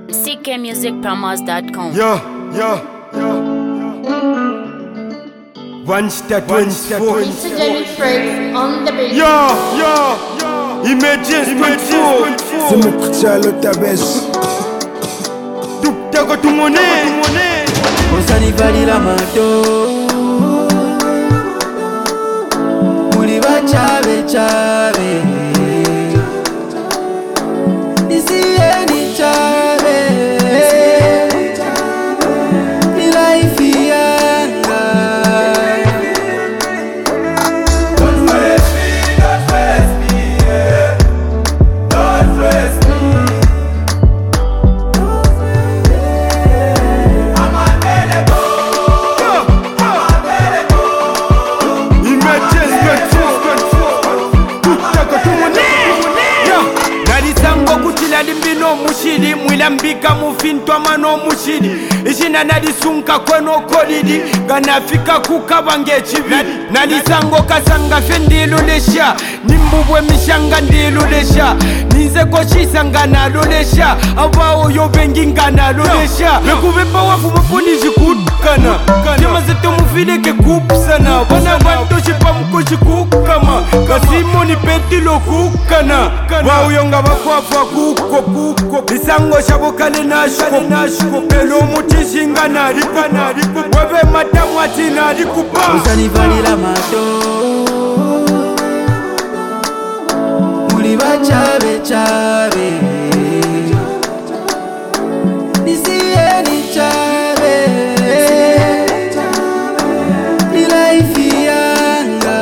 ckmusicpromos.com. Yo. One step, 24. It's a Jenny Frakes on the beat. Yo. Emergency 24. Simukuchalo tabesh Duptako tumone. Osani valira mato Muli bachabe chabe Nisiye ni chabe Ni life yanga Don't stress me, yeah. Don't stress me Limbino mushidi mwila mbika mufintwa mano mushidi ishina nalisunka kweno kolidi ganafika kukabange chibidi nalisango kasanga fendilulesha nimbubwe mishanga ndilulesha ninze koshisa nganalulesha abao yobengi nganalulesha lekubepa wafu mupunishi kutkana nyama zetu mufileke kupsana wana bantoshi pamukoshi kukama kasimoni petilo kukana wauyonga bakwafa kuko lisango shabukale nashuko pelo mutishinga nalipo webe matamu ati nalikupa usanivalila mato muli bachabe chabe nisiye ni chabe ni life yanga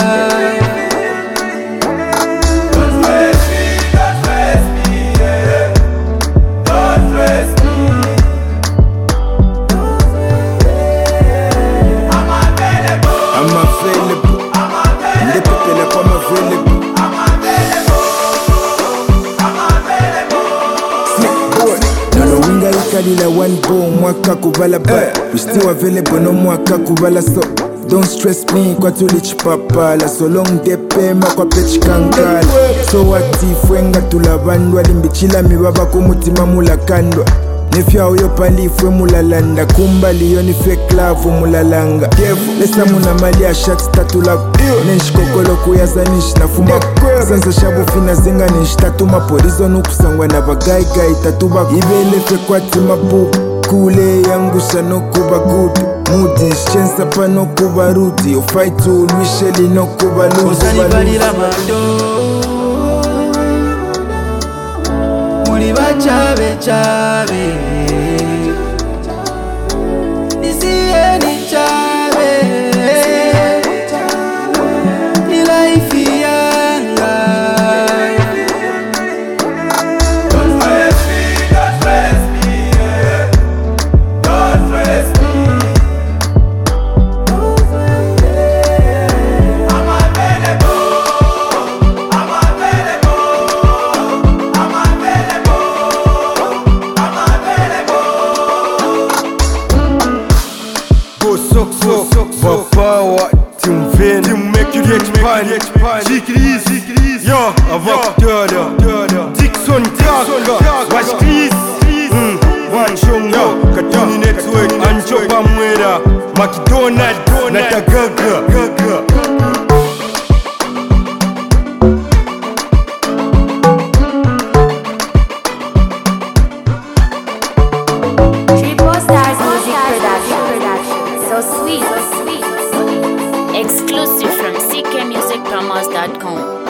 Kalila one ball mwaka kuvala ba We still available no mwaka kuvala so Don't stress me kwa tulichipapala So long depema kwa pechikankala So watifwenga tulabandwa Limbichila mibaba kumutima mulakandwa Nefya uyo palifwe mulalanda Kumbali yo ni fake love mulalanga Lesa muna mali ya shaks tatula Nenshikokolo kuyazanish na fuma Sansa shabu fina zenga nenshitatuma Porizo nukusangwa na bagaigai tatuba Ibele fe kwa tima pupu Kule yangu shano kuba gudu Mudi shensa pa no kuba rudi Ofaitu ulwisheli no kuba ludu Osani valila mato Muli bachabe chabe Nisiye ni chabe Ni life yanga Don't stress me, yeah. Don't stress me I'm available Power, Team Vin, Team make you get pan, G-Chris, yo, avec Dada, Dixon Taka, Wash Chris, Wanchongo, Katuni Network, Ancho Pamwera, McDonald, Natagaga. So sweet. Exclusive from ckmusicpromos.com.